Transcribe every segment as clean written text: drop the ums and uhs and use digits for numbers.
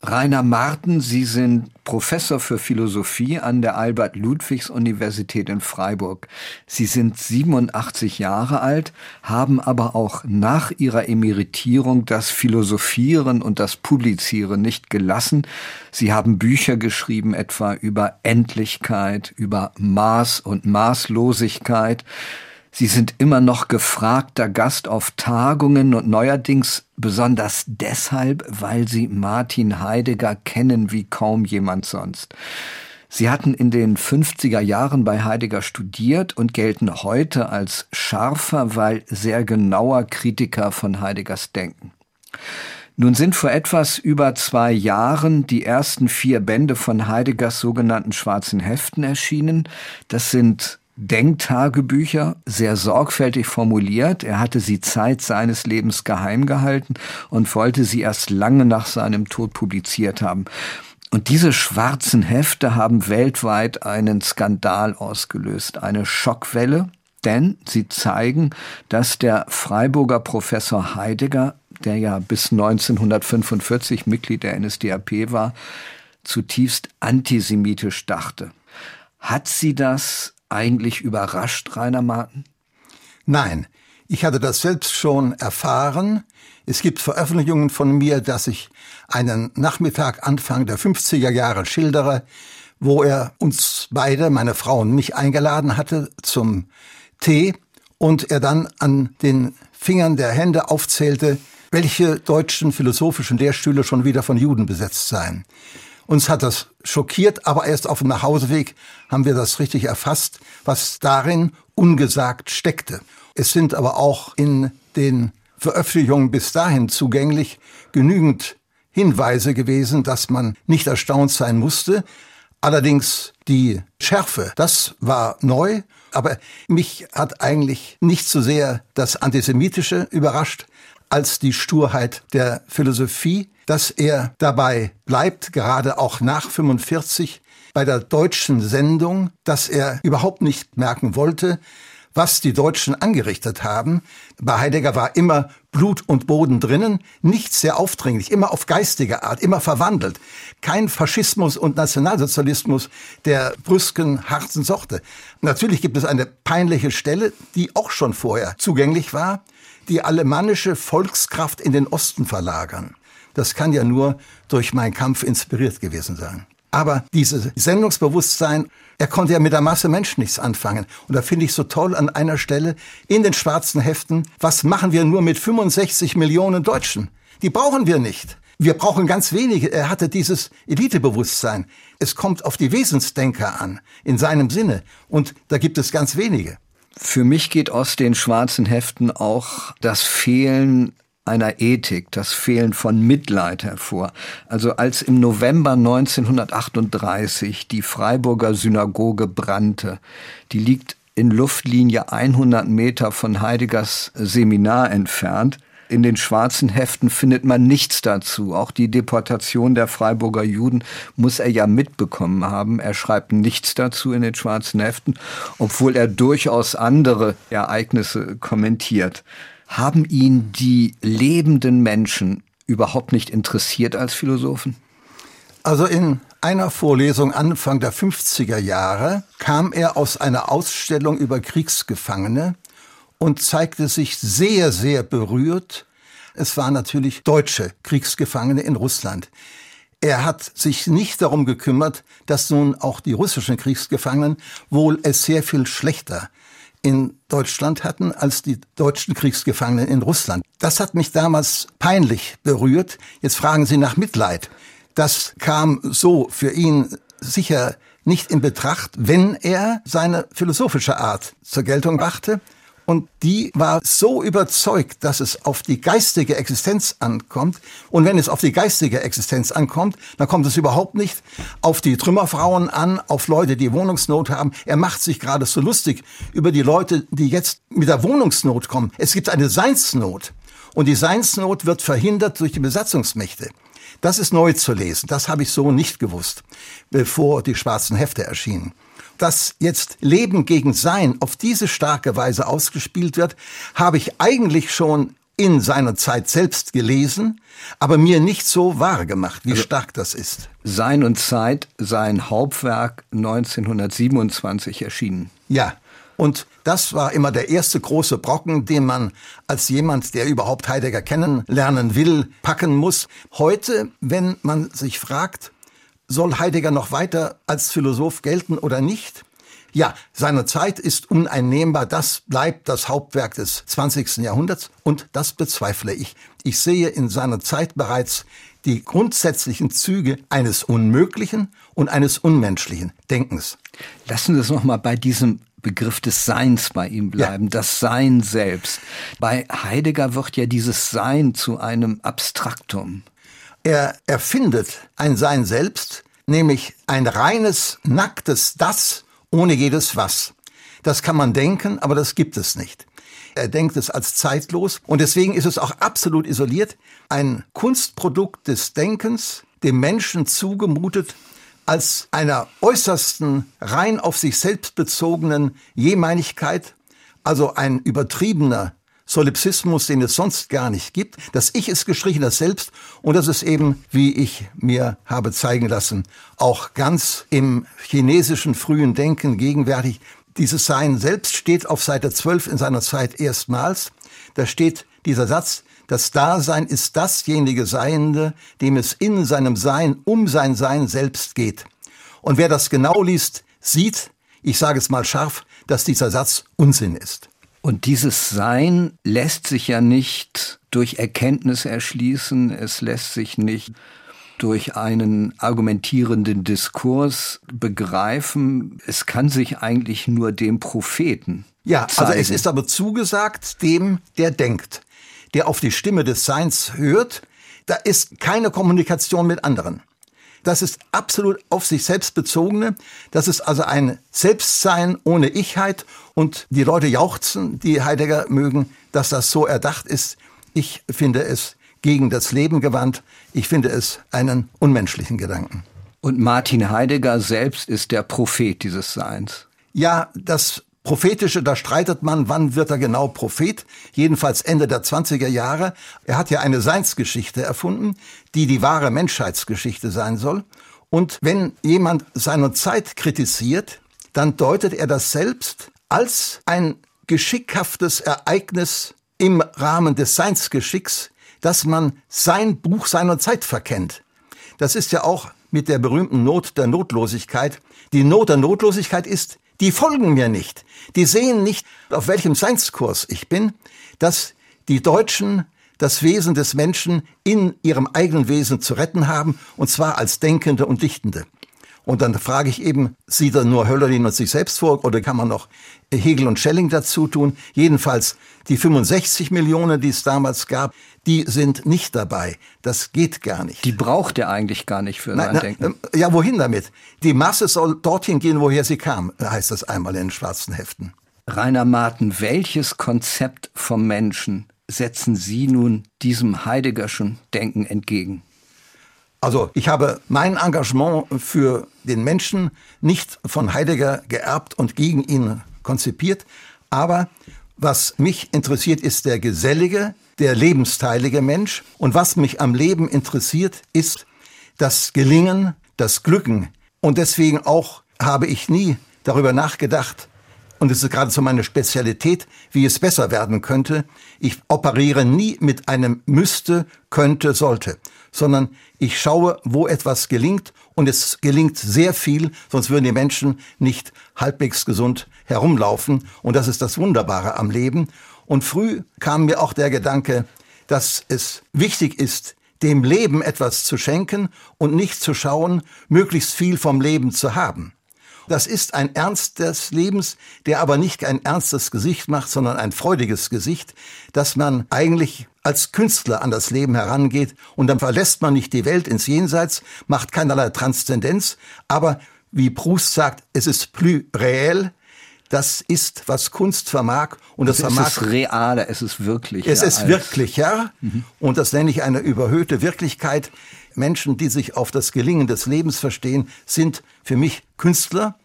Rainer Marten, Sie sind Professor für Philosophie an der Albert-Ludwigs-Universität in Freiburg. Sie sind 87 Jahre alt, haben aber auch nach Ihrer Emeritierung das Philosophieren und das Publizieren nicht gelassen. Sie haben Bücher geschrieben, etwa über Endlichkeit, über Maß und Maßlosigkeit. Sie sind immer noch gefragter Gast auf Tagungen und neuerdings besonders deshalb, weil Sie Martin Heidegger kennen wie kaum jemand sonst. Sie hatten in den 50er Jahren bei Heidegger studiert und gelten heute als scharfer, weil sehr genauer Kritiker von Heideggers Denken. Nun sind vor etwas über 2 Jahren die ersten 4 Bände von Heideggers sogenannten Schwarzen Heften erschienen. Das sind Denktagebücher, sehr sorgfältig formuliert. Er hatte sie Zeit seines Lebens geheim gehalten und wollte sie erst lange nach seinem Tod publiziert haben. Und diese schwarzen Hefte haben weltweit einen Skandal ausgelöst, eine Schockwelle, denn sie zeigen, dass der Freiburger Professor Heidegger, der ja bis 1945 Mitglied der NSDAP war, zutiefst antisemitisch dachte. Hat Sie das eigentlich überrascht, Rainer Marten? Nein, ich hatte das selbst schon erfahren. Es gibt Veröffentlichungen von mir, dass ich einen Nachmittag Anfang der 50er Jahre schildere, wo er uns beide, meine Frau und mich, eingeladen hatte zum Tee und er dann an den Fingern der Hände aufzählte, welche deutschen philosophischen Lehrstühle schon wieder von Juden besetzt seien. Uns hat das schockiert, aber erst auf dem Nachhauseweg haben wir das richtig erfasst, was darin ungesagt steckte. Es sind aber auch in den Veröffentlichungen bis dahin zugänglich genügend Hinweise gewesen, dass man nicht erstaunt sein musste. Allerdings die Schärfe, das war neu, aber mich hat eigentlich nicht so sehr das Antisemitische überrascht, als die Sturheit der Philosophie, dass er dabei bleibt, gerade auch nach 45, bei der deutschen Sendung, dass er überhaupt nicht merken wollte, was die Deutschen angerichtet haben. Bei Heidegger war immer Blut und Boden drinnen, nicht sehr aufdringlich, immer auf geistige Art, immer verwandelt. Kein Faschismus und Nationalsozialismus der brüsken, harten Sorte. Natürlich gibt es eine peinliche Stelle, die auch schon vorher zugänglich war, die alemannische Volkskraft in den Osten verlagern. Das kann ja nur durch Mein Kampf inspiriert gewesen sein. Aber dieses Sendungsbewusstsein, er konnte ja mit der Masse Menschen nichts anfangen. Und da finde ich so toll an einer Stelle in den schwarzen Heften, was machen wir nur mit 65 Millionen Deutschen? Die brauchen wir nicht. Wir brauchen ganz wenige. Er hatte dieses Elitebewusstsein. Es kommt auf die Wesensdenker an, in seinem Sinne. Und da gibt es ganz wenige. Für mich geht aus den schwarzen Heften auch das Fehlen einer Ethik, das Fehlen von Mitleid hervor. Also als im November 1938 die Freiburger Synagoge brannte, die liegt in Luftlinie 100 Meter von Heideggers Seminar entfernt. In den schwarzen Heften findet man nichts dazu. Auch die Deportation der Freiburger Juden muss er ja mitbekommen haben. Er schreibt nichts dazu in den schwarzen Heften, obwohl er durchaus andere Ereignisse kommentiert. Haben ihn die lebenden Menschen überhaupt nicht interessiert als Philosophen? Also in einer Vorlesung Anfang der 50er Jahre kam er aus einer Ausstellung über Kriegsgefangene und zeigte sich sehr, sehr berührt. Es waren natürlich deutsche Kriegsgefangene in Russland. Er hat sich nicht darum gekümmert, dass nun auch die russischen Kriegsgefangenen wohl es sehr viel schlechter in Deutschland hatten als die deutschen Kriegsgefangenen in Russland. Das hat mich damals peinlich berührt. Jetzt fragen Sie nach Mitleid. Das kam so für ihn sicher nicht in Betracht, wenn er seine philosophische Art zur Geltung brachte. Und die war so überzeugt, dass es auf die geistige Existenz ankommt. Und wenn es auf die geistige Existenz ankommt, dann kommt es überhaupt nicht auf die Trümmerfrauen an, auf Leute, die Wohnungsnot haben. Er macht sich gerade so lustig über die Leute, die jetzt mit der Wohnungsnot kommen. Es gibt eine Seinsnot. Und die Seinsnot wird verhindert durch die Besatzungsmächte. Das ist neu zu lesen. Das habe ich so nicht gewusst, bevor die schwarzen Hefte erschienen. Dass jetzt Leben gegen Sein auf diese starke Weise ausgespielt wird, habe ich eigentlich schon in seiner Zeit selbst gelesen, aber mir nicht so wahr gemacht, wie stark das ist. Sein und Zeit, sein Hauptwerk 1927 erschienen. Ja, und das war immer der erste große Brocken, den man als jemand, der überhaupt Heidegger kennenlernen will, packen muss. Heute, wenn man sich fragt, soll Heidegger noch weiter als Philosoph gelten oder nicht? Ja, seine Zeit ist uneinnehmbar, das bleibt das Hauptwerk des 20. Jahrhunderts und das bezweifle ich. Ich sehe in seiner Zeit bereits die grundsätzlichen Züge eines unmöglichen und eines unmenschlichen Denkens. Lassen Sie es nochmal bei diesem Begriff des Seins bei ihm bleiben, das Sein selbst. Bei Heidegger wird ja dieses Sein zu einem Abstraktum. Er erfindet ein Sein selbst, nämlich ein reines, nacktes Das ohne jedes Was. Das kann man denken, aber das gibt es nicht. Er denkt es als zeitlos und deswegen ist es auch absolut isoliert. Ein Kunstprodukt des Denkens, dem Menschen zugemutet, als einer äußersten, rein auf sich selbst bezogenen Jemeinigkeit, also ein übertriebener Solipsismus, den es sonst gar nicht gibt. Das Ich ist gestrichen, das Selbst, und das ist eben, wie ich mir habe zeigen lassen, auch ganz im chinesischen frühen Denken gegenwärtig. Dieses Sein selbst steht auf Seite 12 in seiner Zeit erstmals. Da steht dieser Satz: Das Dasein ist dasjenige Seiende, dem es in seinem Sein um sein Sein selbst geht. Und wer das genau liest, sieht, ich sage es mal scharf, dass dieser Satz Unsinn ist. Und dieses Sein lässt sich ja nicht durch Erkenntnis erschließen, es lässt sich nicht durch einen argumentierenden Diskurs begreifen. Es kann sich eigentlich nur dem Propheten zeigen. Also es ist aber zugesagt dem, der denkt, der auf die Stimme des Seins hört. Da ist keine Kommunikation mit anderen. Das ist absolut auf sich selbst bezogene. Das ist also ein Selbstsein ohne Ichheit. Und die Leute jauchzen, die Heidegger mögen, dass das so erdacht ist. Ich finde es gegen das Leben gewandt. Ich finde es einen unmenschlichen Gedanken. Und Martin Heidegger selbst ist der Prophet dieses Seins. Ja, das Prophetische, da streitet man, wann wird er genau Prophet? Jedenfalls Ende der 20er Jahre. Er hat ja eine Seinsgeschichte erfunden, die wahre Menschheitsgeschichte sein soll. Und wenn jemand seine Zeit kritisiert, dann deutet er das selbst als ein geschickhaftes Ereignis im Rahmen des Seinsgeschicks, dass man sein Buch seiner Zeit verkennt. Das ist ja auch mit der berühmten Not der Notlosigkeit. Die Not der Notlosigkeit ist: Die folgen mir nicht. Die sehen nicht, auf welchem Seinskurs ich bin, dass die Deutschen das Wesen des Menschen in ihrem eigenen Wesen zu retten haben, und zwar als Denkende und Dichtende. Und dann frage ich eben, sieht er nur Hölderlin und sich selbst vor, oder kann man noch Hegel und Schelling dazu tun? Jedenfalls die 65 Millionen, die es damals gab, die sind nicht dabei. Das geht gar nicht. Die braucht er eigentlich gar nicht für sein Denken. Ja, wohin damit? Die Masse soll dorthin gehen, woher sie kam, heißt das einmal in den schwarzen Heften. Rainer Marten, welches Konzept vom Menschen setzen Sie nun diesem Heideggerschen Denken entgegen? Also ich habe mein Engagement für den Menschen nicht von Heidegger geerbt und gegen ihn konzipiert, aber was mich interessiert, ist der gesellige, der lebensteilige Mensch, und was mich am Leben interessiert, ist das Gelingen, das Glücken. Und deswegen auch habe ich nie darüber nachgedacht, und es ist geradezu meine Spezialität, wie es besser werden könnte. Ich operiere nie mit einem müsste, könnte, sollte, sondern ich schaue, wo etwas gelingt, und es gelingt sehr viel, sonst würden die Menschen nicht halbwegs gesund herumlaufen, und das ist das Wunderbare am Leben. Und früh kam mir auch der Gedanke, dass es wichtig ist, dem Leben etwas zu schenken und nicht zu schauen, möglichst viel vom Leben zu haben. Das ist ein Ernst des Lebens, der aber nicht ein ernstes Gesicht macht, sondern ein freudiges Gesicht, dass man eigentlich als Künstler an das Leben herangeht, und dann verlässt man nicht die Welt ins Jenseits, macht keinerlei Transzendenz, aber wie Proust sagt, es ist plus réel. Das ist, was Kunst vermag. Und das vermag, es ist realer, es ist wirklicher. Es ist wirklicher. Und das nenne ich eine überhöhte Wirklichkeit. Menschen, die sich auf das Gelingen des Lebens verstehen, sind für mich Künstler.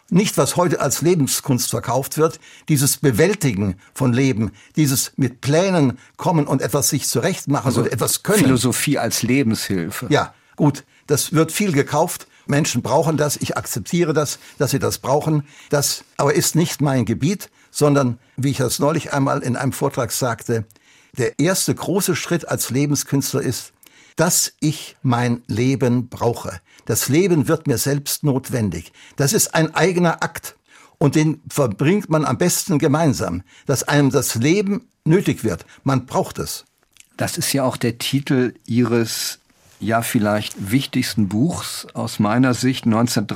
Nicht, was heute als Lebenskunst verkauft wird, dieses Bewältigen von Leben, dieses mit Plänen kommen und etwas sich zurechtmachen oder etwas können. Philosophie als Lebenshilfe. Ja, gut, das wird viel gekauft. Menschen brauchen das, ich akzeptiere das, dass sie das brauchen. Das aber ist nicht mein Gebiet, sondern, wie ich das neulich einmal in einem Vortrag sagte, der erste große Schritt als Lebenskünstler ist, dass ich mein Leben brauche. Das Leben wird mir selbst notwendig. Das ist ein eigener Akt und den verbringt man am besten gemeinsam, dass einem das Leben nötig wird. Man braucht es. Das ist ja auch der Titel Ihres ja vielleicht wichtigsten Buchs aus meiner Sicht.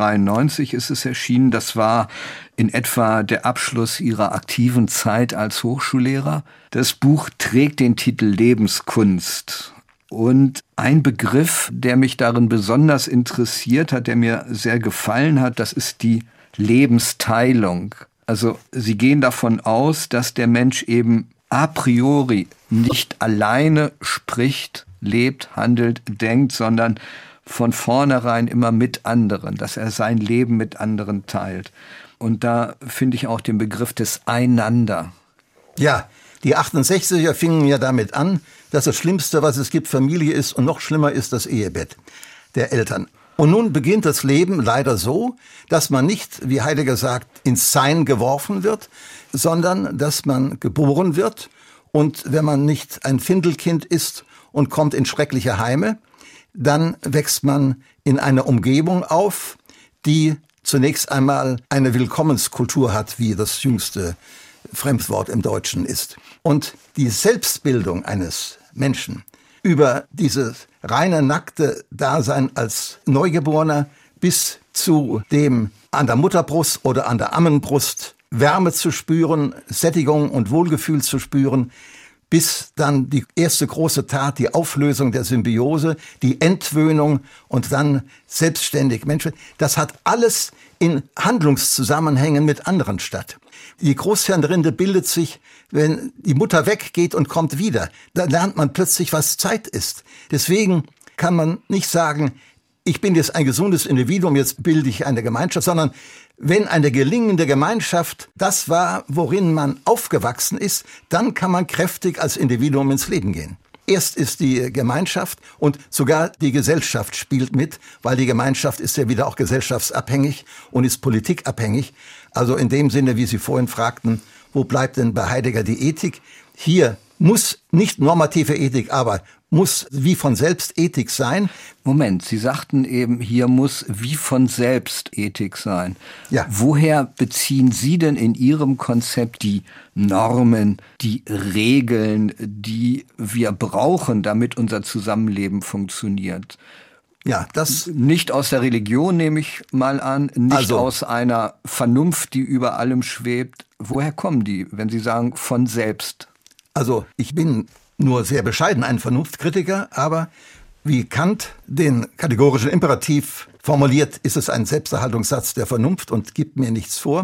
1993 ist es erschienen. Das war in etwa der Abschluss Ihrer aktiven Zeit als Hochschullehrer. Das Buch trägt den Titel Lebenskunst. Und ein Begriff, der mich darin besonders interessiert hat, der mir sehr gefallen hat, das ist die Lebensteilung. Also Sie gehen davon aus, dass der Mensch eben a priori nicht alleine spricht, lebt, handelt, denkt, sondern von vornherein immer mit anderen, dass er sein Leben mit anderen teilt. Und da finde ich auch den Begriff des Einander. Ja, die 68er fingen ja damit an, dass das Schlimmste, was es gibt, Familie ist und noch schlimmer ist das Ehebett der Eltern. Und nun beginnt das Leben leider so, dass man nicht, wie Heidegger sagt, ins Sein geworfen wird, sondern dass man geboren wird. Und wenn man nicht ein Findelkind ist und kommt in schreckliche Heime, dann wächst man in einer Umgebung auf, die zunächst einmal eine Willkommenskultur hat, wie das jüngste Fremdwort im Deutschen ist. Und die Selbstbildung eines Menschen über dieses reine, nackte Dasein als Neugeborener bis zu dem an der Mutterbrust oder an der Ammenbrust Wärme zu spüren, Sättigung und Wohlgefühl zu spüren, bis dann die erste große Tat, die Auflösung der Symbiose, die Entwöhnung und dann selbstständig Menschen. Das hat alles in Handlungszusammenhängen mit anderen statt. Die Großhirnrinde bildet sich, wenn die Mutter weggeht und kommt wieder. Da lernt man plötzlich, was Zeit ist. Deswegen kann man nicht sagen, ich bin jetzt ein gesundes Individuum, jetzt bilde ich eine Gemeinschaft, sondern wenn eine gelingende Gemeinschaft das war, worin man aufgewachsen ist, dann kann man kräftig als Individuum ins Leben gehen. Erst ist die Gemeinschaft und sogar die Gesellschaft spielt mit, weil die Gemeinschaft ist ja wieder auch gesellschaftsabhängig und ist politikabhängig. Also in dem Sinne, wie Sie vorhin fragten, wo bleibt denn bei Heidegger die Ethik? Hier muss nicht normative Ethik, aber muss wie von selbst Ethik sein. Moment, Sie sagten eben, hier muss wie von selbst Ethik sein. Ja. Woher beziehen Sie denn in Ihrem Konzept die Normen, die Regeln, die wir brauchen, damit unser Zusammenleben funktioniert? Ja, das nicht aus der Religion, nehme ich mal an, nicht also aus einer Vernunft, die über allem schwebt. Woher kommen die, wenn Sie sagen, von selbst? Also ich bin nur sehr bescheiden ein Vernunftkritiker, aber wie Kant den kategorischen Imperativ formuliert, ist es ein Selbsterhaltungssatz der Vernunft und gibt mir nichts vor.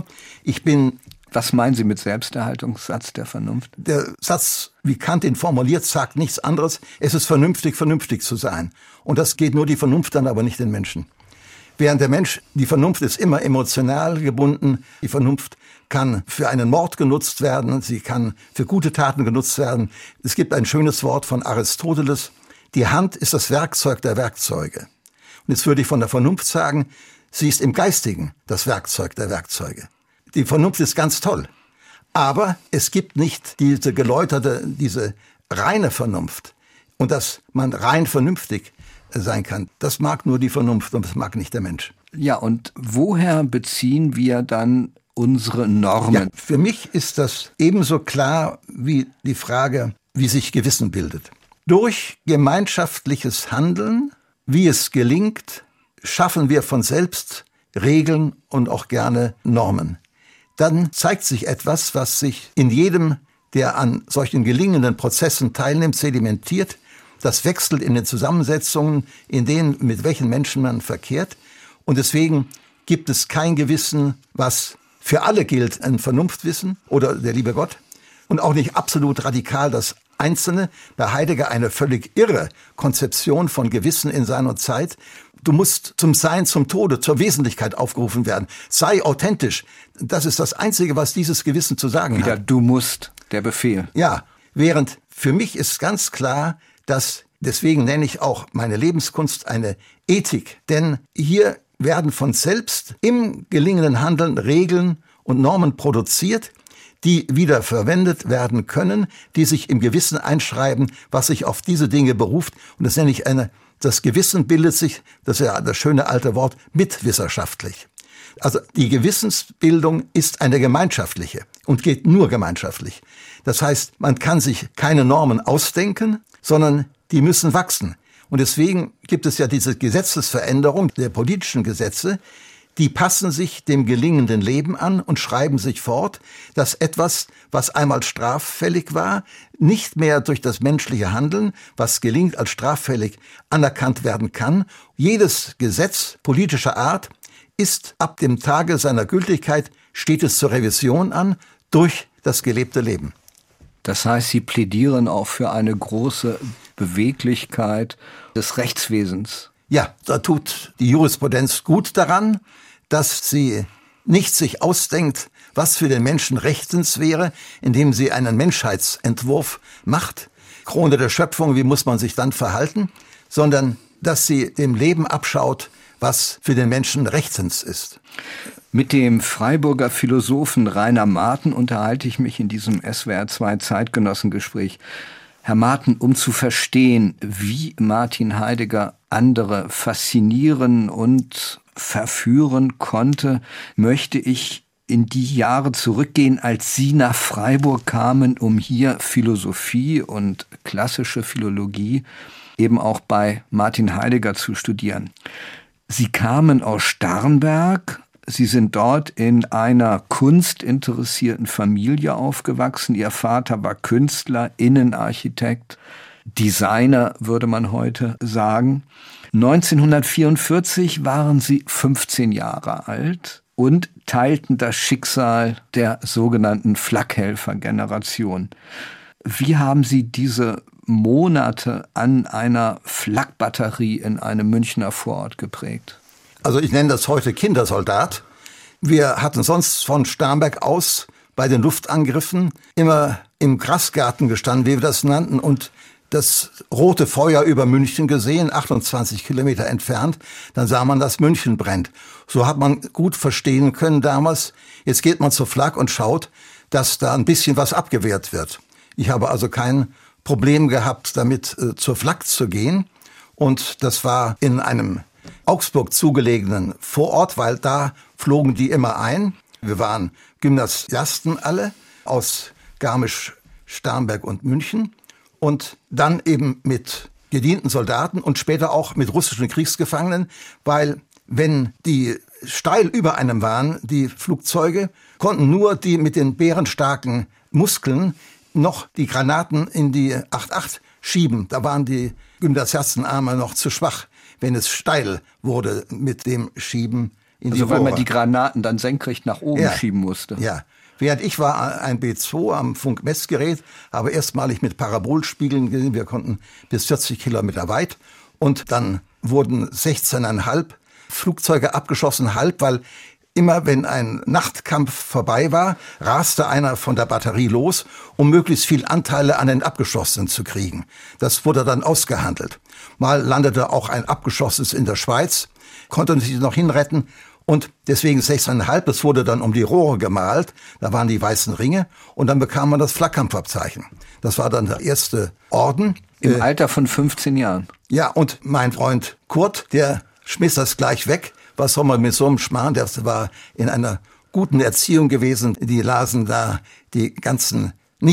Was meinen Sie mit Selbsterhaltungssatz der Vernunft? Der Satz, wie Kant ihn formuliert, sagt nichts anderes. Es ist vernünftig, vernünftig zu sein. Und das geht nur die Vernunft dann, aber nicht den Menschen. Während der Mensch, die Vernunft ist immer emotional gebunden. Die Vernunft kann für einen Mord genutzt werden. Sie kann für gute Taten genutzt werden. Es gibt ein schönes Wort von Aristoteles. Die Hand ist das Werkzeug der Werkzeuge. Und jetzt würde ich von der Vernunft sagen, sie ist im Geistigen das Werkzeug der Werkzeuge. Die Vernunft ist ganz toll. Aber es gibt nicht diese geläuterte, diese reine Vernunft. Und dass man rein vernünftig sein kann, das mag nur die Vernunft und das mag nicht der Mensch. Ja, und woher beziehen wir dann unsere Normen? Ja, für mich ist das ebenso klar wie die Frage, wie sich Gewissen bildet. Durch gemeinschaftliches Handeln, wie es gelingt, schaffen wir von selbst Regeln und auch gerne Normen. Dann zeigt sich etwas, was sich in jedem, der an solchen gelingenden Prozessen teilnimmt, sedimentiert. Das wechselt in den Zusammensetzungen, in denen, mit welchen Menschen man verkehrt. Und deswegen gibt es kein Gewissen, was für alle gilt, ein Vernunftwissen oder der liebe Gott. Und auch nicht absolut radikal das Einzelne. Bei Heidegger eine völlig irre Konzeption von Gewissen in seiner Zeit, du musst zum Sein, zum Tode, zur Wesentlichkeit aufgerufen werden. Sei authentisch. Das ist das Einzige, was dieses Gewissen zu sagen Wieder, hat. du musst, der Befehl. Ja, während für mich ist ganz klar, dass, deswegen nenne ich auch meine Lebenskunst eine Ethik. Denn hier werden von selbst im gelingenden Handeln Regeln und Normen produziert, die wieder verwendet werden können, die sich im Gewissen einschreiben, was sich auf diese Dinge beruft. Und das nenne ich das Gewissen bildet sich, das ist ja das schöne alte Wort, mitwissenschaftlich. Also die Gewissensbildung ist eine gemeinschaftliche und geht nur gemeinschaftlich. Das heißt, man kann sich keine Normen ausdenken, sondern die müssen wachsen. Und deswegen gibt es ja diese Gesetzesveränderung der politischen Gesetze, die passen sich dem gelingenden Leben an und schreiben sich fort, dass etwas, was einmal straffällig war, nicht mehr durch das menschliche Handeln, was gelingt als straffällig, anerkannt werden kann. Jedes Gesetz politischer Art ist ab dem Tage seiner Gültigkeit, steht es zur Revision an durch das gelebte Leben. Das heißt, Sie plädieren auch für eine große Beweglichkeit des Rechtswesens. Ja, da tut die Jurisprudenz gut daran, dass sie nicht sich ausdenkt, was für den Menschen rechtens wäre, indem sie einen Menschheitsentwurf macht, Krone der Schöpfung, wie muss man sich dann verhalten, sondern dass sie dem Leben abschaut, was für den Menschen rechtens ist. Mit dem Freiburger Philosophen Rainer Marten unterhalte ich mich in diesem SWR2 Zeitgenossengespräch. Herr Marten, um zu verstehen, wie Martin Heidegger andere faszinieren und verführen konnte, möchte ich in die Jahre zurückgehen, als Sie nach Freiburg kamen, um hier Philosophie und klassische Philologie eben auch bei Martin Heidegger zu studieren. Sie kamen aus Starnberg. Sie sind dort in einer kunstinteressierten Familie aufgewachsen. Ihr Vater war Künstler, Innenarchitekt, Designer, würde man heute sagen. 1944 waren Sie 15 Jahre alt und teilten das Schicksal der sogenannten Flakhelfer-Generation. Wie haben Sie diese Monate an einer Flakbatterie in einem Münchner Vorort geprägt? Also ich nenne das heute Kindersoldat. Wir hatten sonst von Starnberg aus bei den Luftangriffen immer im Grasgarten gestanden, wie wir das nannten, und das rote Feuer über München gesehen, 28 Kilometer entfernt. Dann sah man, dass München brennt. So hat man gut verstehen können damals. Jetzt geht man zur Flak und schaut, dass da ein bisschen was abgewehrt wird. Ich habe also kein Problem gehabt, damit zur Flak zu gehen. Und das war in einem Augsburg zugelegenen Vorort, weil da flogen die immer ein. Wir waren Gymnasiasten alle aus Garmisch, Starnberg und München. Und dann eben mit gedienten Soldaten und später auch mit russischen Kriegsgefangenen, weil wenn die steil über einem waren, die Flugzeuge, konnten nur die mit den bärenstarken Muskeln noch die Granaten in die 8-8 schieben. Da waren die Gymnasiastenarme noch zu schwach, wenn es steil wurde mit dem Schieben in die Rohre. Also weil man die Granaten dann senkrecht nach oben schieben musste. Ja. Während ich war ein B2 am Funkmessgerät, habe erstmalig mit Parabolspiegeln gesehen, wir konnten bis 40 Kilometer weit. Und dann wurden 16,5 Flugzeuge abgeschossen, halb, weil immer wenn ein Nachtkampf vorbei war, raste einer von der Batterie los, um möglichst viel Anteile an den Abgeschossenen zu kriegen. Das wurde dann ausgehandelt. Mal landete auch ein Abgeschossenes in der Schweiz, konnte sich noch hinretten. Und deswegen 16,5, das wurde dann um die Rohre gemalt, da waren die weißen Ringe und dann bekam man das Flakkampfabzeichen. Das war dann der erste Orden. Im Alter von 15 Jahren? Ja, und mein Freund Kurt, der schmiss das gleich weg. Was soll man mit so einem Schmarrn, der war in einer guten Erziehung gewesen, die lasen da die ganzen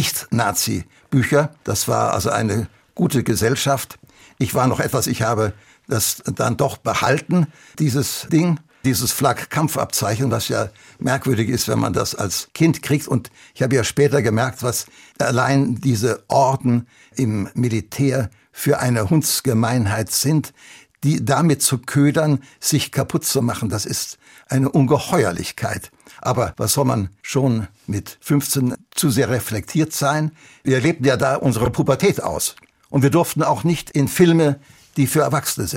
Nicht-Nazi-Bücher. Das war also eine gute Gesellschaft. Ich war noch etwas, ich habe das dann doch behalten, dieses Ding. Dieses Flak-Kampfabzeichen, was ja merkwürdig ist, wenn man das als Kind kriegt. Und ich habe ja später gemerkt, was allein diese Orden im Militär für eine Hundsgemeinheit sind, die damit zu ködern, sich kaputt zu machen. Das ist eine Ungeheuerlichkeit. Aber was soll man schon mit 15 zu sehr reflektiert sein? Wir lebten ja da unsere Pubertät aus. Und wir durften auch nicht in Filme, die für Erwachsene sind.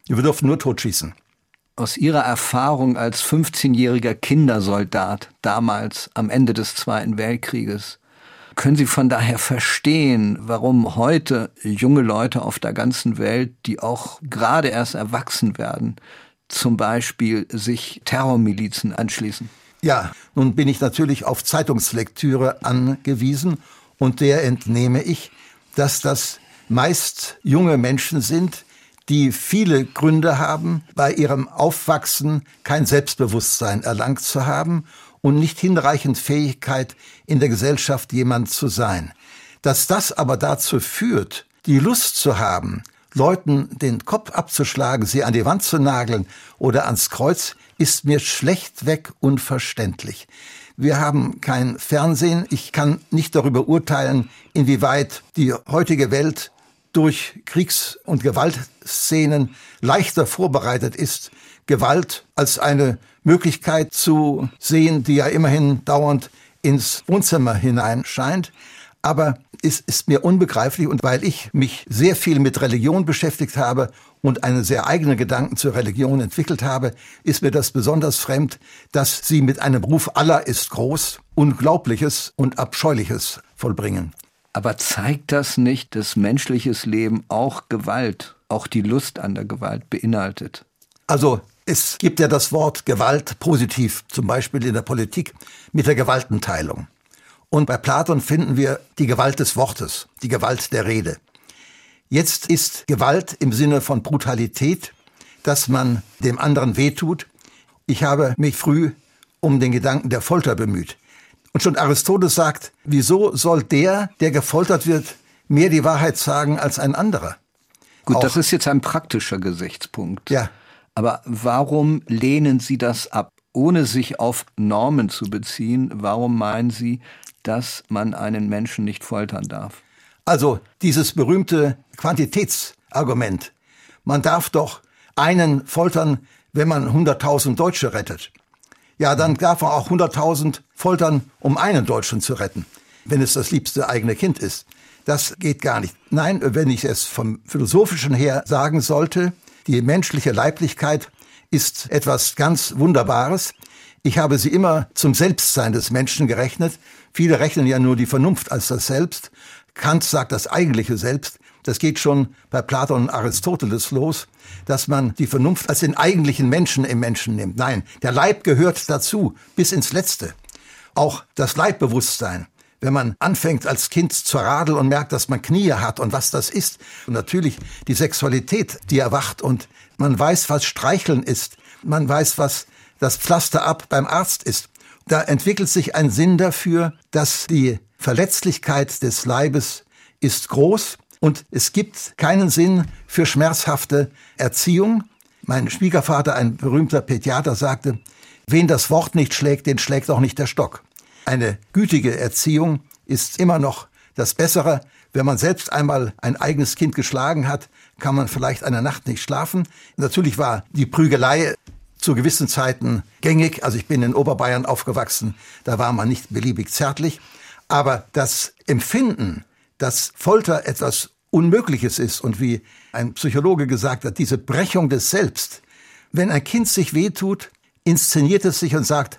Wir dürfen nur totschießen. Aus Ihrer Erfahrung als 15-jähriger Kindersoldat, damals am Ende des Zweiten Weltkrieges, können Sie von daher verstehen, warum heute junge Leute auf der ganzen Welt, die auch gerade erst erwachsen werden, zum Beispiel sich Terrormilizen anschließen? Ja, nun bin ich natürlich auf Zeitungslektüre angewiesen und der entnehme ich, dass das meist junge Menschen sind, die viele Gründe haben, bei ihrem Aufwachsen kein Selbstbewusstsein erlangt zu haben und nicht hinreichend Fähigkeit, in der Gesellschaft jemand zu sein. Dass das aber dazu führt, die Lust zu haben, Leuten den Kopf abzuschlagen, sie an die Wand zu nageln oder ans Kreuz, ist mir schlechtweg unverständlich. Wir haben kein Fernsehen. Ich kann nicht darüber urteilen, inwieweit die heutige Welt durch Kriegs- und Gewaltszenen leichter vorbereitet ist, Gewalt als eine Möglichkeit zu sehen, die ja immerhin dauernd ins Wohnzimmer hineinscheint. Aber es ist mir unbegreiflich, und weil ich mich sehr viel mit Religion beschäftigt habe und einen sehr eigenen Gedanken zur Religion entwickelt habe, ist mir das besonders fremd, dass sie mit einem Ruf Allah ist groß, Unglaubliches und Abscheuliches vollbringen. Aber zeigt das nicht, dass menschliches Leben auch Gewalt, auch die Lust an der Gewalt beinhaltet? Also es gibt ja das Wort Gewalt positiv, zum Beispiel in der Politik, mit der Gewaltenteilung. Und bei Platon finden wir die Gewalt des Wortes, die Gewalt der Rede. Jetzt ist Gewalt im Sinne von Brutalität, dass man dem anderen wehtut. Ich habe mich früh um den Gedanken der Folter bemüht. Und schon Aristoteles sagt, wieso soll der gefoltert wird, mehr die Wahrheit sagen als ein anderer? Gut, das ist jetzt ein praktischer Gesichtspunkt. Ja. Aber warum lehnen Sie das ab? Ohne sich auf Normen zu beziehen, warum meinen Sie, dass man einen Menschen nicht foltern darf? Also dieses berühmte Quantitätsargument. Man darf doch einen foltern, wenn man 100.000 Deutsche rettet. Ja, dann darf man auch 100.000 foltern, um einen Deutschen zu retten, wenn es das liebste eigene Kind ist. Das geht gar nicht. Nein, wenn ich es vom Philosophischen her sagen sollte, die menschliche Leiblichkeit ist etwas ganz Wunderbares. Ich habe sie immer zum Selbstsein des Menschen gerechnet. Viele rechnen ja nur die Vernunft als das Selbst. Kant sagt das eigentliche Selbst. Das geht schon bei Platon und Aristoteles los, dass man die Vernunft als den eigentlichen Menschen im Menschen nimmt. Nein, der Leib gehört dazu, bis ins Letzte. Auch das Leibbewusstsein. Wenn man anfängt als Kind zu radeln und merkt, dass man Knie hat und was das ist. Und natürlich die Sexualität, die erwacht und man weiß, was Streicheln ist. Man weiß, was das Pflaster ab beim Arzt ist. Da entwickelt sich ein Sinn dafür, dass die Verletzlichkeit des Leibes ist groß und es gibt keinen Sinn für schmerzhafte Erziehung. Mein Schwiegervater, ein berühmter Pädiater, sagte, wen das Wort nicht schlägt, den schlägt auch nicht der Stock. Eine gütige Erziehung ist immer noch das Bessere. Wenn man selbst einmal ein eigenes Kind geschlagen hat, kann man vielleicht eine Nacht nicht schlafen. Natürlich war die Prügelei zu gewissen Zeiten gängig. Also ich bin in Oberbayern aufgewachsen, da war man nicht beliebig zärtlich. Aber das Empfinden, dass Folter etwas Unmögliches ist und wie ein Psychologe gesagt hat, diese Brechung des Selbst. Wenn ein Kind sich wehtut, inszeniert es sich und sagt,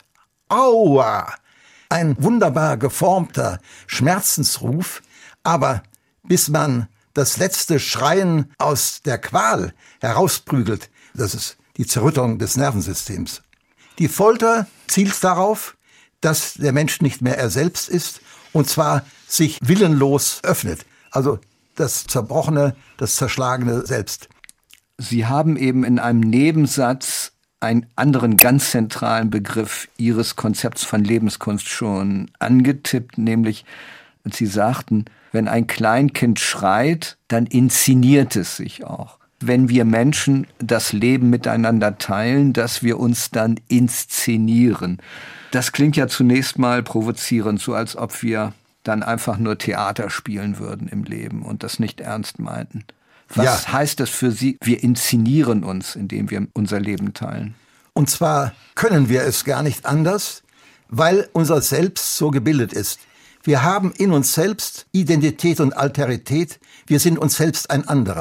aua! Ein wunderbar geformter Schmerzensruf, aber bis man das letzte Schreien aus der Qual herausprügelt, das ist die Zerrüttung des Nervensystems. Die Folter zielt darauf, dass der Mensch nicht mehr er selbst ist und zwar sich willenlos öffnet. Also das zerbrochene, das zerschlagene Selbst. Sie haben eben in einem Nebensatz einen anderen ganz zentralen Begriff Ihres Konzepts von Lebenskunst schon angetippt, nämlich, als Sie sagten, wenn ein Kleinkind schreit, dann inszeniert es sich auch. Wenn wir Menschen das Leben miteinander teilen, dass wir uns dann inszenieren. Das klingt ja zunächst mal provozierend, so als ob wir dann einfach nur Theater spielen würden im Leben und das nicht ernst meinten. Was heißt das für Sie? Wir inszenieren uns, indem wir unser Leben teilen. Und zwar können wir es gar nicht anders, weil unser Selbst so gebildet ist. Wir haben in uns selbst Identität und Alterität. Wir sind uns selbst ein anderer.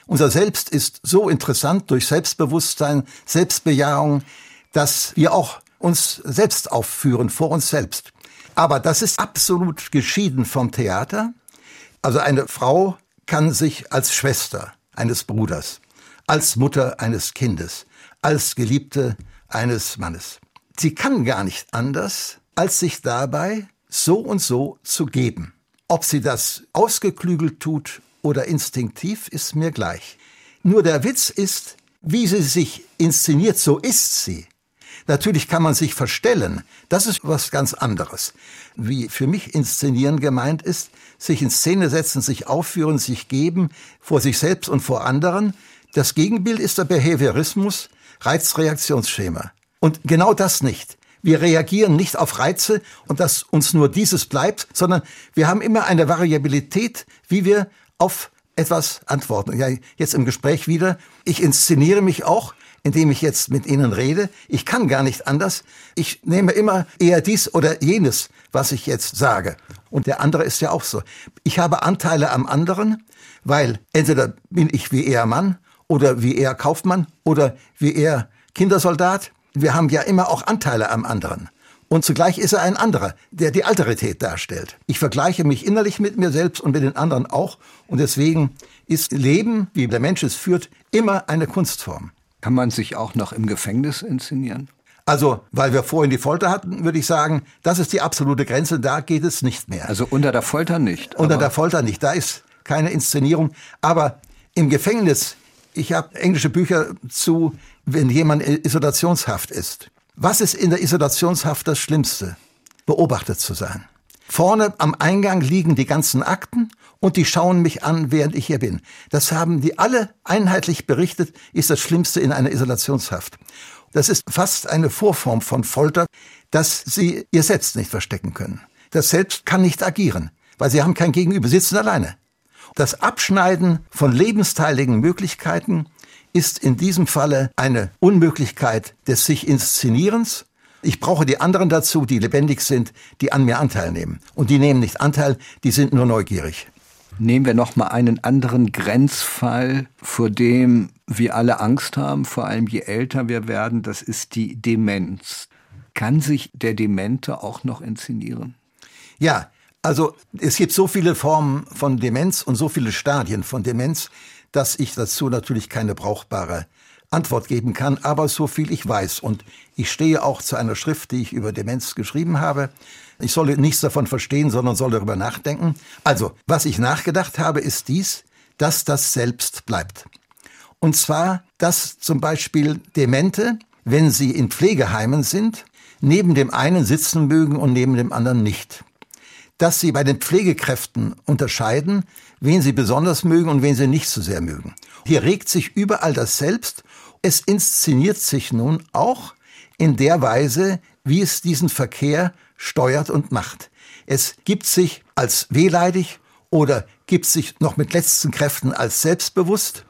Unser Selbst ist so interessant durch Selbstbewusstsein, Selbstbejahung, dass wir auch uns selbst aufführen vor uns selbst. Aber das ist absolut geschieden vom Theater. Also eine Frau kann sich als Schwester eines Bruders, als Mutter eines Kindes, als Geliebte eines Mannes. Sie kann gar nicht anders, als sich dabei so und so zu geben. Ob sie das ausgeklügelt tut oder instinktiv, ist mir gleich. Nur der Witz ist, wie sie sich inszeniert, so ist sie. Natürlich kann man sich verstellen, das ist was ganz anderes. Wie für mich inszenieren gemeint ist, sich in Szene setzen, sich aufführen, sich geben, vor sich selbst und vor anderen. Das Gegenbild ist der Behaviorismus, Reizreaktionsschema. Und genau das nicht. Wir reagieren nicht auf Reize und dass uns nur dieses bleibt, sondern wir haben immer eine Variabilität, wie wir auf etwas antworten. Ja, jetzt im Gespräch wieder. Ich inszeniere mich auch, indem ich jetzt mit Ihnen rede. Ich kann gar nicht anders. Ich nehme immer eher dies oder jenes, was ich jetzt sage. Und der andere ist ja auch so. Ich habe Anteile am anderen, weil entweder bin ich wie er Mann oder wie er Kaufmann oder wie er Kindersoldat. Wir haben ja immer auch Anteile am anderen. Und zugleich ist er ein anderer, der die Alterität darstellt. Ich vergleiche mich innerlich mit mir selbst und mit den anderen auch. Und deswegen ist Leben, wie der Mensch es führt, immer eine Kunstform. Kann man sich auch noch im Gefängnis inszenieren? Also, weil wir vorhin die Folter hatten, würde ich sagen, das ist die absolute Grenze, da geht es nicht mehr. Also unter der Folter nicht? Unter der Folter nicht, da ist keine Inszenierung. Aber im Gefängnis, ich habe englische Bücher zu, wenn jemand in Isolationshaft ist. Was ist in der Isolationshaft das Schlimmste? Beobachtet zu sein. Vorne am Eingang liegen die ganzen Akten und die schauen mich an, während ich hier bin. Das haben die alle einheitlich berichtet, ist das Schlimmste in einer Isolationshaft. Das ist fast eine Vorform von Folter, dass sie ihr Selbst nicht verstecken können. Das Selbst kann nicht agieren, weil sie haben kein Gegenüber, sitzen alleine. Das Abschneiden von lebensteiligen Möglichkeiten ist in diesem Falle eine Unmöglichkeit des sich Inszenierens. Ich brauche die anderen dazu, die lebendig sind, die an mir Anteil nehmen. Und die nehmen nicht Anteil, die sind nur neugierig. Nehmen wir noch mal einen anderen Grenzfall, vor dem wir alle Angst haben, vor allem je älter wir werden, das ist die Demenz. Kann sich der Demente auch noch inszenieren? Ja, also es gibt so viele Formen von Demenz und so viele Stadien von Demenz, dass ich dazu natürlich keine brauchbare Antwort geben kann, aber so viel ich weiß. Und ich stehe auch zu einer Schrift, die ich über Demenz geschrieben habe. Ich soll nichts davon verstehen, sondern soll darüber nachdenken. Also, was ich nachgedacht habe, ist dies, dass das Selbst bleibt. Und zwar, dass zum Beispiel Demente, wenn sie in Pflegeheimen sind, neben dem einen sitzen mögen und neben dem anderen nicht. Dass sie bei den Pflegekräften unterscheiden, wen sie besonders mögen und wen sie nicht so sehr mögen. Hier regt sich überall das Selbst. Es inszeniert sich nun auch in der Weise, wie es diesen Verkehr steuert und macht. Es gibt sich als wehleidig oder gibt sich noch mit letzten Kräften als selbstbewusst.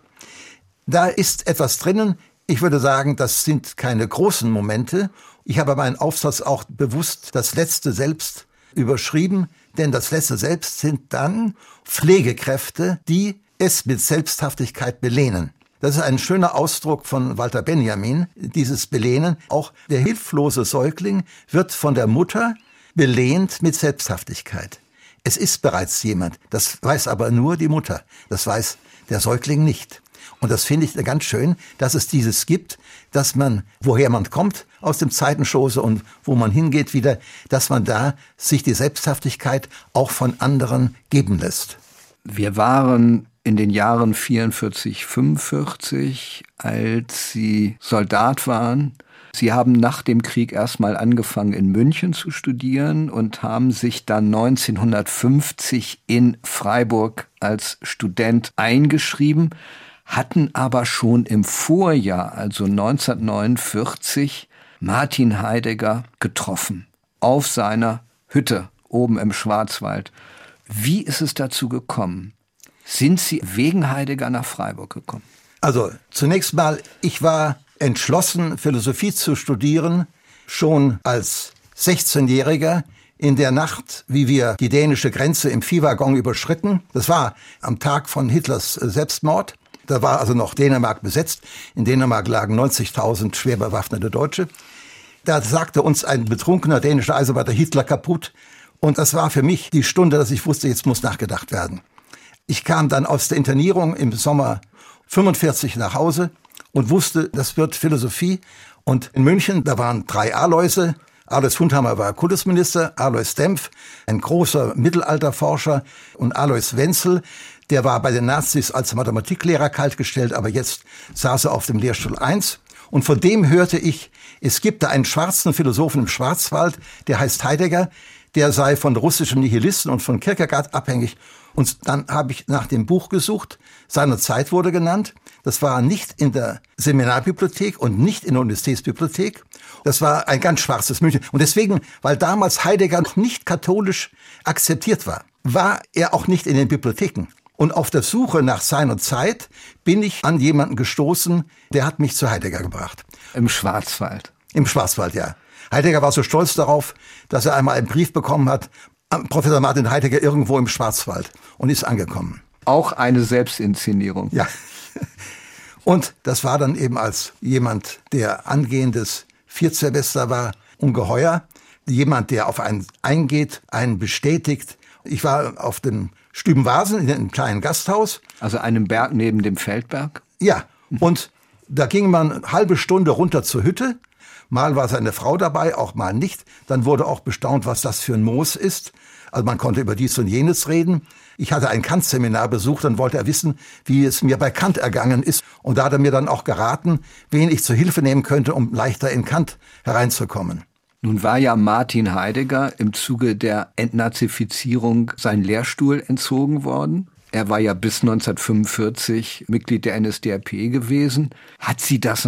Da ist etwas drinnen. Ich würde sagen, das sind keine großen Momente. Ich habe meinen Aufsatz auch bewusst das letzte Selbst überschrieben, denn das letzte Selbst sind dann Pflegekräfte, die es mit Selbsthaftigkeit belehnen. Das ist ein schöner Ausdruck von Walter Benjamin, dieses Belehnen. Auch der hilflose Säugling wird von der Mutter belehnt mit Selbsthaftigkeit. Es ist bereits jemand, das weiß aber nur die Mutter, das weiß der Säugling nicht. Und das finde ich ganz schön, dass es dieses gibt, dass man, woher man kommt aus dem Zeitenschoße und wo man hingeht wieder, dass man da sich die Selbsthaftigkeit auch von anderen geben lässt. Wir waren in den Jahren 44, 45, als Sie Soldat waren. Sie haben nach dem Krieg erstmal angefangen, in München zu studieren und haben sich dann 1950 in Freiburg als Student eingeschrieben, hatten aber schon im Vorjahr, also 1949, Martin Heidegger getroffen, auf seiner Hütte oben im Schwarzwald. Wie ist es dazu gekommen? Sind Sie wegen Heidegger nach Freiburg gekommen? Also zunächst mal, ich war entschlossen, Philosophie zu studieren, schon als 16-Jähriger in der Nacht, wie wir die dänische Grenze im Viehwaggon überschritten. Das war am Tag von Hitlers Selbstmord. Da war also noch Dänemark besetzt. In Dänemark lagen 90.000 schwer bewaffnete Deutsche. Da sagte uns ein betrunkener dänischer Eisenbahner Hitler kaputt. Und das war für mich die Stunde, dass ich wusste, jetzt muss nachgedacht werden. Ich kam dann aus der Internierung im Sommer 45 nach Hause und wusste, das wird Philosophie. Und in München, da waren 3 Aloise. Alois Fundhammer war Kultusminister, Alois Dempf, ein großer Mittelalterforscher, und Alois Wenzel, der war bei den Nazis als Mathematiklehrer kaltgestellt, aber jetzt saß er auf dem Lehrstuhl 1. Und von dem hörte ich, es gibt da einen schwarzen Philosophen im Schwarzwald, der heißt Heidegger, der sei von russischen Nihilisten und von Kierkegaard abhängig. Und dann habe ich nach dem Buch gesucht. Seine Zeit wurde genannt. Das war nicht in der Seminarbibliothek und nicht in der Universitätsbibliothek. Das war ein ganz schwarzes München. Und deswegen, weil damals Heidegger noch nicht katholisch akzeptiert war, war er auch nicht in den Bibliotheken. Und auf der Suche nach seiner Zeit bin ich an jemanden gestoßen, der hat mich zu Heidegger gebracht. Im Schwarzwald? Im Schwarzwald, ja. Heidegger war so stolz darauf, dass er einmal einen Brief bekommen hat, Professor Martin Heidegger irgendwo im Schwarzwald, und ist angekommen. Auch eine Selbstinszenierung. Ja. Und das war dann eben als jemand, der angehendes Viertsemester war, ungeheuer. Jemand, der auf einen eingeht, einen bestätigt. Ich war auf dem Stübenwasen in einem kleinen Gasthaus. Also einem Berg neben dem Feldberg? Ja, und da ging man eine halbe Stunde runter zur Hütte. Mal war seine Frau dabei, auch mal nicht. Dann wurde auch bestaunt, was das für ein Moos ist. Also man konnte über dies und jenes reden. Ich hatte ein Kant-Seminar besucht, dann wollte er wissen, wie es mir bei Kant ergangen ist. Und da hat er mir dann auch geraten, wen ich zur Hilfe nehmen könnte, um leichter in Kant hereinzukommen. Nun war ja Martin Heidegger im Zuge der Entnazifizierung sein Lehrstuhl entzogen worden. Er war ja bis 1945 Mitglied der NSDAP gewesen. Hat Sie das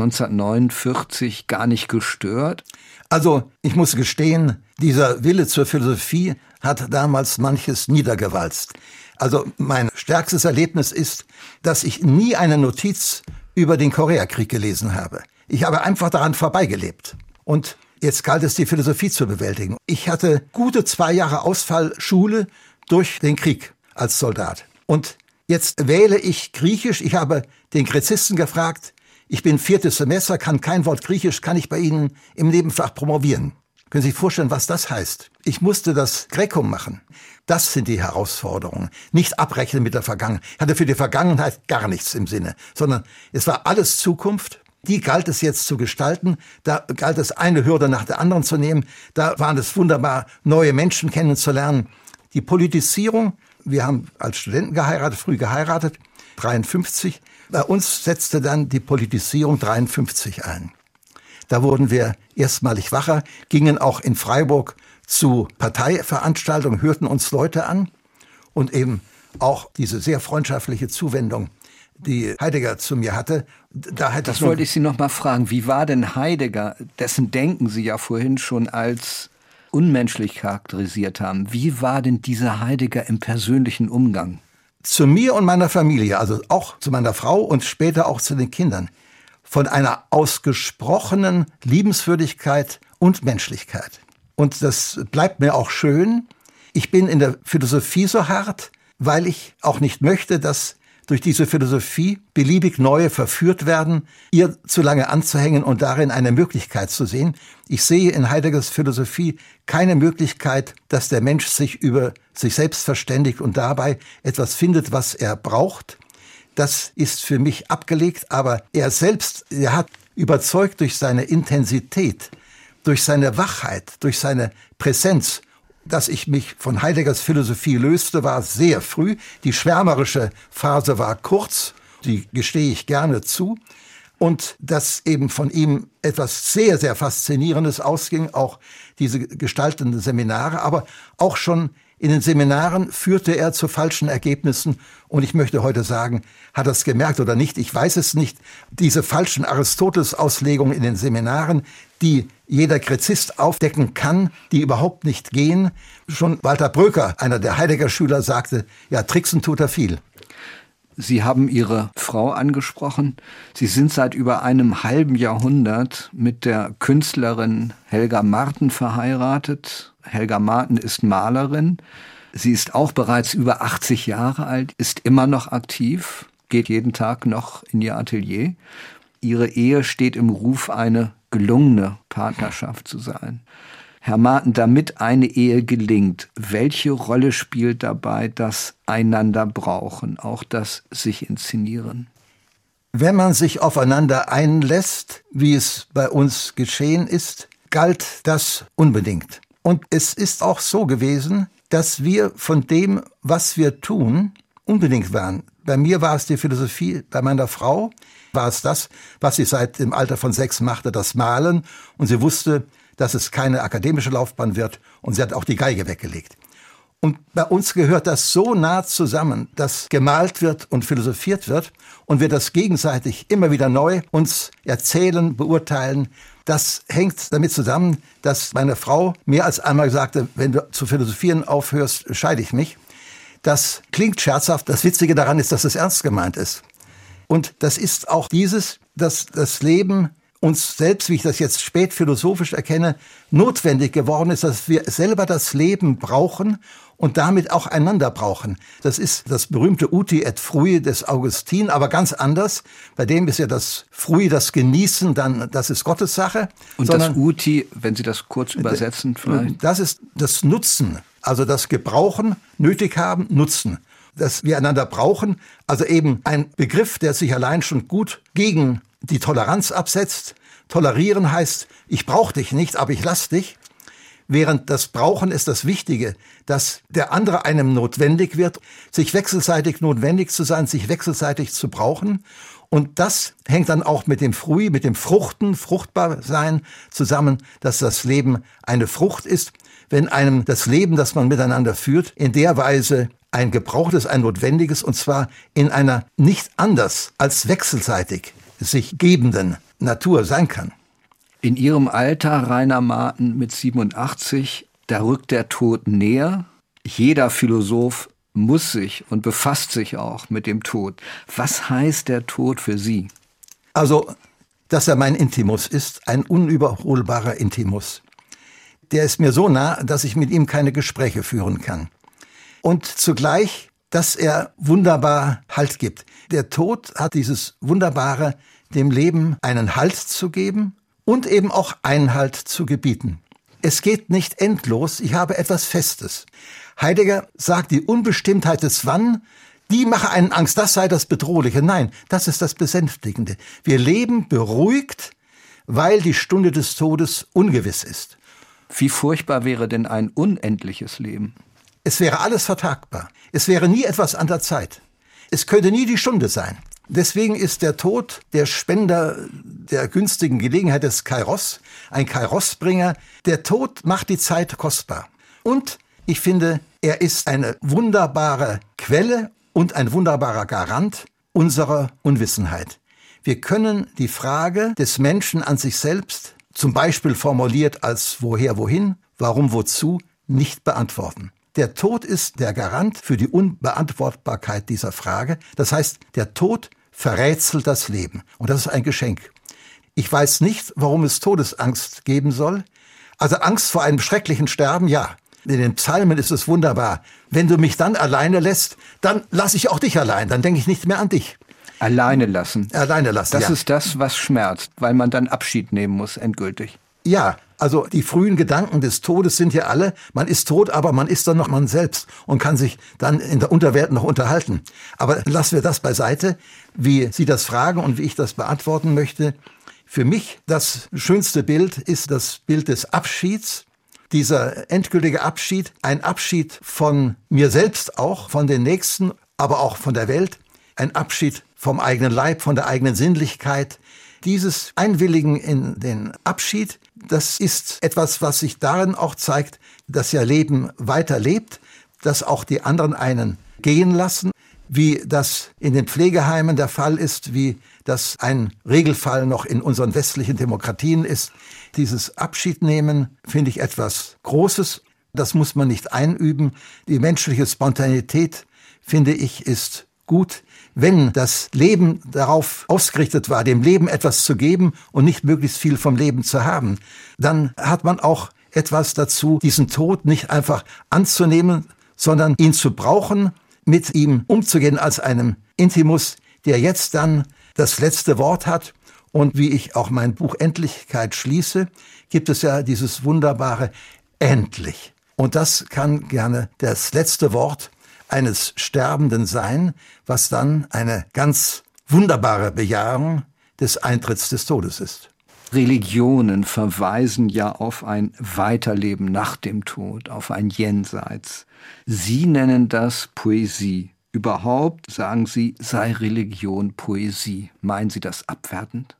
1949 gar nicht gestört? Also, ich muss gestehen, dieser Wille zur Philosophie hat damals manches niedergewalzt. Also, mein stärkstes Erlebnis ist, dass ich nie eine Notiz über den Koreakrieg gelesen habe. Ich habe einfach daran vorbeigelebt. Und jetzt galt es, die Philosophie zu bewältigen. Ich hatte gute 2 Jahre Ausfallschule durch den Krieg als Soldat. Und jetzt wähle ich Griechisch. Ich habe den Gräzisten gefragt, ich bin 4. Semester, kann kein Wort Griechisch, kann ich bei Ihnen im Nebenfach promovieren? Können Sie sich vorstellen, was das heißt? Ich musste das Gräkum machen. Das sind die Herausforderungen. Nicht abrechnen mit der Vergangenheit. Ich hatte für die Vergangenheit gar nichts im Sinne, sondern es war alles Zukunft. Die galt es jetzt zu gestalten. Da galt es, eine Hürde nach der anderen zu nehmen. Da waren es wunderbar, neue Menschen kennenzulernen. Die Politisierung, wir haben als Studenten geheiratet, früh geheiratet, 53. Bei uns setzte dann die Politisierung 53 ein. Da wurden wir erstmalig wacher, gingen auch in Freiburg zu Parteiveranstaltungen, hörten uns Leute an und eben auch diese sehr freundschaftliche Zuwendung, die Heidegger zu mir hatte. Das wollte ich Sie noch mal fragen. Wie war denn Heidegger, dessen Denken Sie ja vorhin schon als unmenschlich charakterisiert haben? Wie war denn dieser Heidegger im persönlichen Umgang? Zu mir und meiner Familie, also auch zu meiner Frau und später auch zu den Kindern, von einer ausgesprochenen Liebenswürdigkeit und Menschlichkeit. Und das bleibt mir auch schön. Ich bin in der Philosophie so hart, weil ich auch nicht möchte, dass durch diese Philosophie beliebig Neue verführt werden, ihr zu lange anzuhängen und darin eine Möglichkeit zu sehen. Ich sehe in Heideggers Philosophie keine Möglichkeit, dass der Mensch sich über sich selbst verständigt und dabei etwas findet, was er braucht. Das ist für mich abgelegt, aber er selbst, er hat überzeugt durch seine Intensität, durch seine Wachheit, durch seine Präsenz. Dass ich mich von Heideggers Philosophie löste, war sehr früh. Die schwärmerische Phase war kurz, die gestehe ich gerne zu. Und dass eben von ihm etwas sehr, sehr Faszinierendes ausging, auch diese gestaltenden Seminare. Aber auch schon in den Seminaren führte er zu falschen Ergebnissen. Und ich möchte heute sagen, hat er es gemerkt oder nicht, ich weiß es nicht. Diese falschen Aristoteles-Auslegungen in den Seminaren, die jeder Gräzist aufdecken kann, die überhaupt nicht gehen. Schon Walter Bröker, einer der Heidegger-Schüler, sagte, ja, tricksen tut er viel. Sie haben Ihre Frau angesprochen. Sie sind seit über einem halben Jahrhundert mit der Künstlerin Helga Marten verheiratet. Helga Marten ist Malerin. Sie ist auch bereits über 80 Jahre alt, ist immer noch aktiv. geht jeden Tag noch in ihr Atelier. Ihre Ehe steht im Ruf, eine gelungene Partnerschaft zu sein. Herr Marten, damit eine Ehe gelingt, welche Rolle spielt dabei das Einander brauchen, auch das sich inszenieren? Wenn man sich aufeinander einlässt, wie es bei uns geschehen ist, galt das unbedingt. Und es ist auch so gewesen, dass wir von dem, was wir tun, unbedingt waren. Bei mir war es die Philosophie, bei meiner Frau war es das, was sie seit dem Alter von 6 machte, das Malen. Und sie wusste, dass es keine akademische Laufbahn wird, und sie hat auch die Geige weggelegt. Und bei uns gehört das so nah zusammen, dass gemalt wird und philosophiert wird und wir das gegenseitig immer wieder neu uns erzählen, beurteilen. Das hängt damit zusammen, dass meine Frau mehr als einmal sagte, wenn du zu philosophieren aufhörst, scheide ich mich. Das klingt scherzhaft, das Witzige daran ist, dass es ernst gemeint ist. Und das ist auch dieses, dass das Leben uns selbst, wie ich das jetzt spät philosophisch erkenne, notwendig geworden ist, dass wir selber das Leben brauchen und damit auch einander brauchen. Das ist das berühmte Uti et Frui des Augustin, aber ganz anders. Bei dem ist ja das Frui, das Genießen, dann das ist Gottes Sache. Und das Uti, wenn Sie das kurz übersetzen vielleicht? Das ist das Nutzen, also das Gebrauchen, nötig haben, Nutzen. Dass wir einander brauchen, also eben ein Begriff, der sich allein schon gut gegen die Toleranz absetzt. Tolerieren heißt, ich brauche dich nicht, aber ich lass dich. Während das Brauchen ist das Wichtige, dass der andere einem notwendig wird, sich wechselseitig notwendig zu sein, sich wechselseitig zu brauchen. Und das hängt dann auch mit dem Frui, mit dem Fruchten, Fruchtbarsein zusammen, dass das Leben eine Frucht ist. Wenn einem das Leben, das man miteinander führt, in der Weise ein gebrauchtes, ein notwendiges, und zwar in einer nicht anders als wechselseitig sich gebenden Natur sein kann. In Ihrem Alter, Rainer Marten, mit 87, da rückt der Tod näher. Jeder Philosoph muss sich und befasst sich auch mit dem Tod. Was heißt der Tod für Sie? Also, dass er mein Intimus ist, ein unüberholbarer Intimus. Der ist mir so nah, dass ich mit ihm keine Gespräche führen kann. Und zugleich, dass er wunderbar Halt gibt. Der Tod hat dieses Wunderbare, dem Leben einen Halt zu geben und eben auch Einhalt zu gebieten. Es geht nicht endlos, ich habe etwas Festes. Heidegger sagt, die Unbestimmtheit des Wann, die mache einen Angst, das sei das Bedrohliche. Nein, das ist das Besänftigende. Wir leben beruhigt, weil die Stunde des Todes ungewiss ist. Wie furchtbar wäre denn ein unendliches Leben? Es wäre alles vertagbar. Es wäre nie etwas an der Zeit. Es könnte nie die Stunde sein. Deswegen ist der Tod der Spender der günstigen Gelegenheit des Kairos, ein Kairosbringer. Der Tod macht die Zeit kostbar. Und ich finde, er ist eine wunderbare Quelle und ein wunderbarer Garant unserer Unwissenheit. Wir können die Frage des Menschen an sich selbst, zum Beispiel formuliert als woher, wohin, warum, wozu, nicht beantworten. Der Tod ist der Garant für die Unbeantwortbarkeit dieser Frage. Das heißt, der Tod verrätselt das Leben. Und das ist ein Geschenk. Ich weiß nicht, warum es Todesangst geben soll. Also Angst vor einem schrecklichen Sterben, ja. In den Psalmen ist es wunderbar. Wenn du mich dann alleine lässt, dann lasse ich auch dich allein. Dann denke ich nicht mehr an dich. Alleine lassen. Alleine lassen, Das ja. ist das, was schmerzt, weil man dann Abschied nehmen muss, endgültig. Ja, also die frühen Gedanken des Todes sind ja alle, man ist tot, aber man ist dann noch man selbst und kann sich dann in der Unterwelt noch unterhalten. Aber lassen wir das beiseite, wie Sie das fragen und wie ich das beantworten möchte. Für mich das schönste Bild ist das Bild des Abschieds. Dieser endgültige Abschied, ein Abschied von mir selbst auch, von den Nächsten, aber auch von der Welt. Ein Abschied vom eigenen Leib, von der eigenen Sinnlichkeit. Dieses Einwilligen in den Abschied, das ist etwas, was sich darin auch zeigt, dass ja Leben weiterlebt, dass auch die anderen einen gehen lassen, wie das in den Pflegeheimen der Fall ist, wie das ein Regelfall noch in unseren westlichen Demokratien ist. Dieses Abschiednehmen finde ich etwas Großes. Das muss man nicht einüben. Die menschliche Spontanität, finde ich, ist gut. Wenn das Leben darauf ausgerichtet war, dem Leben etwas zu geben und nicht möglichst viel vom Leben zu haben, dann hat man auch etwas dazu, diesen Tod nicht einfach anzunehmen, sondern ihn zu brauchen, mit ihm umzugehen als einem Intimus, der jetzt dann das letzte Wort hat. Und wie ich auch mein Buch Endlichkeit schließe, gibt es ja dieses wunderbare Endlich. Und das kann gerne das letzte Wort eines Sterbenden sein, was dann eine ganz wunderbare Bejahung des Eintritts des Todes ist. Religionen verweisen ja auf ein Weiterleben nach dem Tod, auf ein Jenseits. Sie nennen das Poesie. Überhaupt, sagen Sie, sei Religion Poesie. Meinen Sie das abwertend?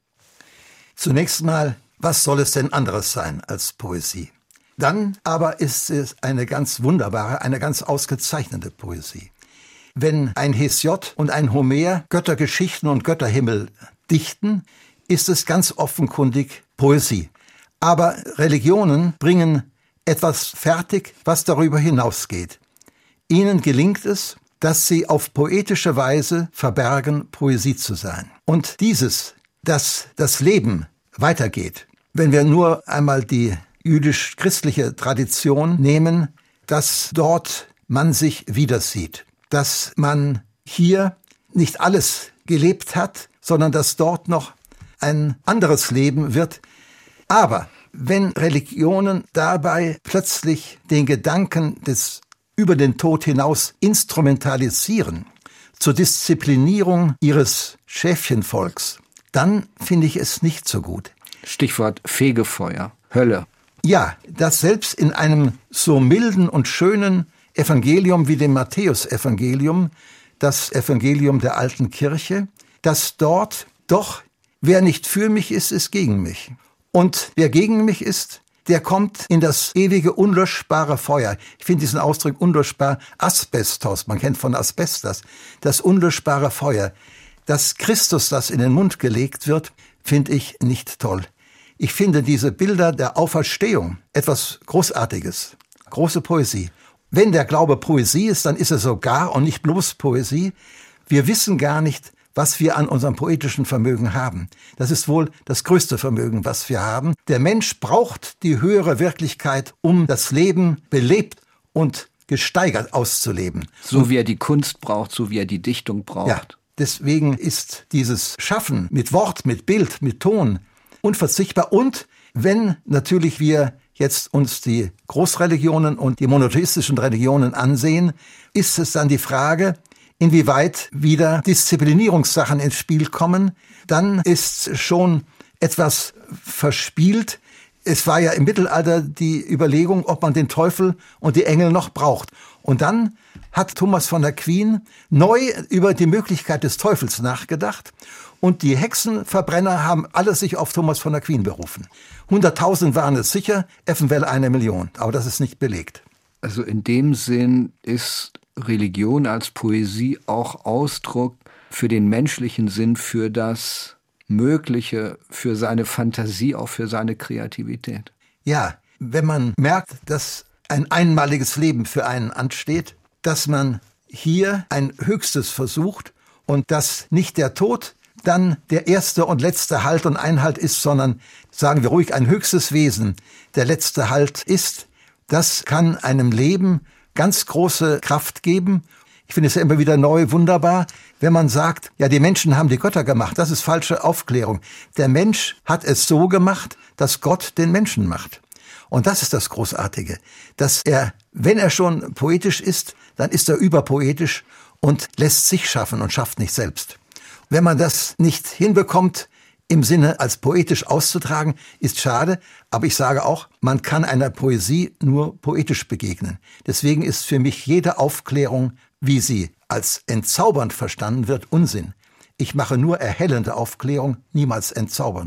Zunächst mal, was soll es denn anderes sein als Poesie? Dann aber ist es eine ganz wunderbare, eine ganz ausgezeichnete Poesie. Wenn ein Hesiod und ein Homer Göttergeschichten und Götterhimmel dichten, ist es ganz offenkundig Poesie. Aber Religionen bringen etwas fertig, was darüber hinausgeht. Ihnen gelingt es, dass sie auf poetische Weise verbergen, Poesie zu sein. Und dieses, dass das Leben weitergeht, wenn wir nur einmal die jüdisch-christliche Tradition nehmen, dass dort man sich wieder sieht, dass man hier nicht alles gelebt hat, sondern dass dort noch ein anderes Leben wird. Aber wenn Religionen dabei plötzlich den Gedanken des über den Tod hinaus instrumentalisieren zur Disziplinierung ihres Schäfchenvolks, dann finde ich es nicht so gut. Stichwort Fegefeuer, Hölle. Ja, dass selbst in einem so milden und schönen Evangelium wie dem Matthäusevangelium, das Evangelium der alten Kirche, dass dort doch, wer nicht für mich ist, ist gegen mich. Und wer gegen mich ist, der kommt in das ewige, unlöschbare Feuer. Ich finde diesen Ausdruck unlöschbar, Asbestos, man kennt von Asbestos, das unlöschbare Feuer. Dass Christus das in den Mund gelegt wird, finde ich nicht toll. Ich finde diese Bilder der Auferstehung etwas Großartiges, große Poesie. Wenn der Glaube Poesie ist, dann ist er sogar und nicht bloß Poesie. Wir wissen gar nicht, was wir an unserem poetischen Vermögen haben. Das ist wohl das größte Vermögen, was wir haben. Der Mensch braucht die höhere Wirklichkeit, um das Leben belebt und gesteigert auszuleben. So wie er die Kunst braucht, so wie er die Dichtung braucht. Ja, deswegen ist dieses Schaffen mit Wort, mit Bild, mit Ton unverzichtbar. Und wenn natürlich wir jetzt uns die Großreligionen und die monotheistischen Religionen ansehen, ist es dann die Frage, inwieweit wieder Disziplinierungssachen ins Spiel kommen. Dann ist schon etwas verspielt. Es war ja im Mittelalter die Überlegung, ob man den Teufel und die Engel noch braucht. Und dann hat Thomas von Aquin neu über die Möglichkeit des Teufels nachgedacht. Und die Hexenverbrenner haben alle sich auf Thomas von Aquin berufen. 100.000 waren es sicher, eventuell 1 Million. Aber das ist nicht belegt. Also in dem Sinn ist Religion als Poesie auch Ausdruck für den menschlichen Sinn, für das Mögliche, für seine Fantasie, auch für seine Kreativität. Ja, wenn man merkt, dass ein einmaliges Leben für einen ansteht, dass man hier ein Höchstes versucht und dass nicht der Tod dann der erste und letzte Halt und Einhalt ist, sondern, sagen wir ruhig, ein höchstes Wesen der letzte Halt ist, das kann einem Leben ganz große Kraft geben. Ich finde es ja immer wieder neu, wunderbar, wenn man sagt, ja, die Menschen haben die Götter gemacht. Das ist falsche Aufklärung. Der Mensch hat es so gemacht, dass Gott den Menschen macht. Und das ist das Großartige, dass er, wenn er schon poetisch ist, dann ist er überpoetisch und lässt sich schaffen und schafft nicht selbst. Wenn man das nicht hinbekommt, im Sinne als poetisch auszutragen, ist schade. Aber ich sage auch, man kann einer Poesie nur poetisch begegnen. Deswegen ist für mich jede Aufklärung, wie sie als entzaubernd verstanden wird, Unsinn. Ich mache nur erhellende Aufklärung, niemals entzaubernd.